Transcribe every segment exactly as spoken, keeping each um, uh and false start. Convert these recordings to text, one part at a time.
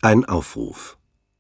Ein Aufruf.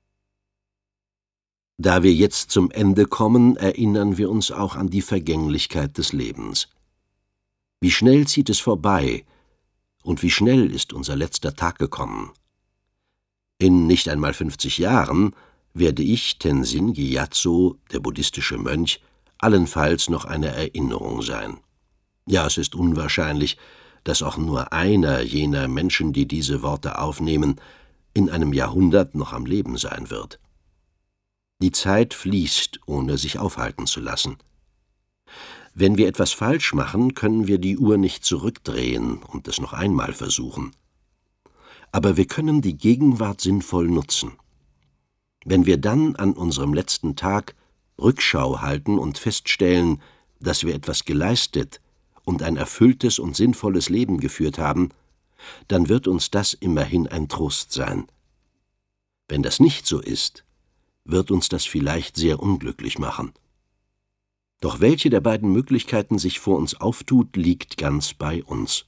Da wir jetzt zum Ende kommen, erinnern wir uns auch an die Vergänglichkeit des Lebens. Wie schnell zieht es vorbei, und wie schnell ist unser letzter Tag gekommen. In nicht einmal fünfzig Jahren werde ich, Tenzin Gyatso, der buddhistische Mönch, allenfalls noch eine Erinnerung sein. Ja, es ist unwahrscheinlich, dass auch nur einer jener Menschen, die diese Worte aufnehmen, in einem Jahrhundert noch am Leben sein wird. Die Zeit fließt, ohne sich aufhalten zu lassen. Wenn wir etwas falsch machen, können wir die Uhr nicht zurückdrehen und es noch einmal versuchen. Aber wir können die Gegenwart sinnvoll nutzen. Wenn wir dann an unserem letzten Tag Rückschau halten und feststellen, dass wir etwas geleistet und ein erfülltes und sinnvolles Leben geführt haben, dann wird uns das immerhin ein Trost sein. Wenn das nicht so ist, wird uns das vielleicht sehr unglücklich machen. Doch welche der beiden Möglichkeiten sich vor uns auftut, liegt ganz bei uns.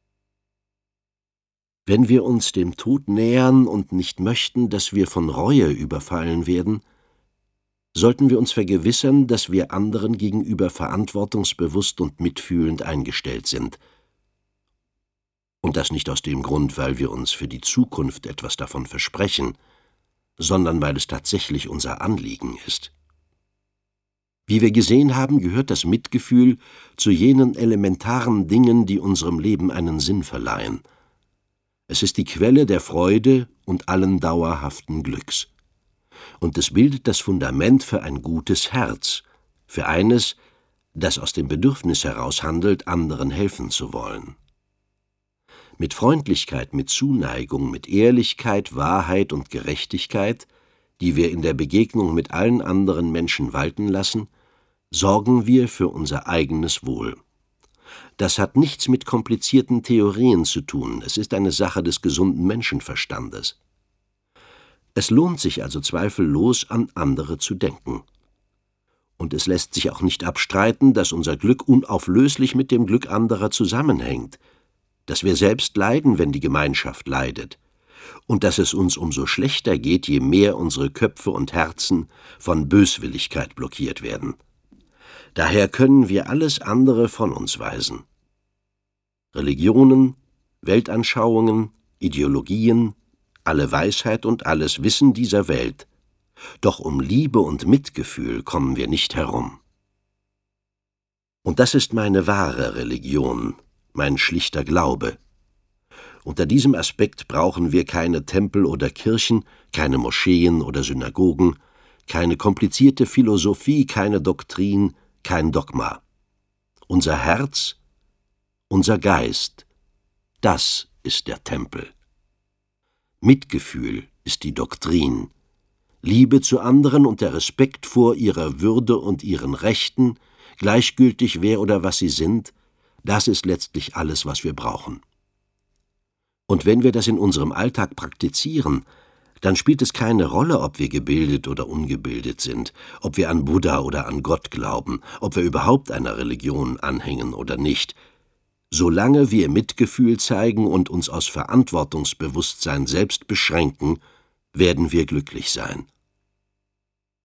Wenn wir uns dem Tod nähern und nicht möchten, dass wir von Reue überfallen werden, sollten wir uns vergewissern, dass wir anderen gegenüber verantwortungsbewusst und mitfühlend eingestellt sind. Und das nicht aus dem Grund, weil wir uns für die Zukunft etwas davon versprechen, sondern weil es tatsächlich unser Anliegen ist. Wie wir gesehen haben, gehört das Mitgefühl zu jenen elementaren Dingen, die unserem Leben einen Sinn verleihen. Es ist die Quelle der Freude und allen dauerhaften Glücks. Und es bildet das Fundament für ein gutes Herz, für eines, das aus dem Bedürfnis heraus handelt, anderen helfen zu wollen. Mit Freundlichkeit, mit Zuneigung, mit Ehrlichkeit, Wahrheit und Gerechtigkeit, die wir in der Begegnung mit allen anderen Menschen walten lassen, sorgen wir für unser eigenes Wohl. Das hat nichts mit komplizierten Theorien zu tun, es ist eine Sache des gesunden Menschenverstandes. Es lohnt sich also zweifellos, an andere zu denken. Und es lässt sich auch nicht abstreiten, dass unser Glück unauflöslich mit dem Glück anderer zusammenhängt, dass wir selbst leiden, wenn die Gemeinschaft leidet, und dass es uns umso schlechter geht, je mehr unsere Köpfe und Herzen von Böswilligkeit blockiert werden. Daher können wir alles andere von uns weisen. Religionen, Weltanschauungen, Ideologien, alle Weisheit und alles Wissen dieser Welt, doch um Liebe und Mitgefühl kommen wir nicht herum. Und das ist meine wahre Religion, mein schlichter Glaube. Unter diesem Aspekt brauchen wir keine Tempel oder Kirchen, keine Moscheen oder Synagogen, keine komplizierte Philosophie, keine Doktrin, kein Dogma. Unser Herz, unser Geist, das ist der Tempel. Mitgefühl ist die Doktrin, Liebe zu anderen und der Respekt vor ihrer Würde und ihren Rechten, gleichgültig wer oder was sie sind, das ist letztlich alles, was wir brauchen. Und wenn wir das in unserem Alltag praktizieren, dann spielt es keine Rolle, ob wir gebildet oder ungebildet sind, ob wir an Buddha oder an Gott glauben, ob wir überhaupt einer Religion anhängen oder nicht. Solange wir Mitgefühl zeigen und uns aus Verantwortungsbewusstsein selbst beschränken, werden wir glücklich sein.